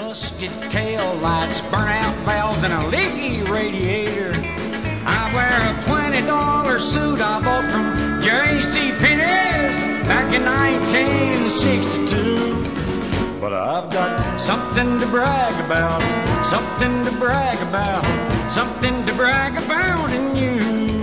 Rusted tail lights, burnout valves, and a leaky radiator. I wear a $20 suit I bought from J.C. Penney's back in 1962. But I've got something to brag about, something to brag about, something to brag about in you.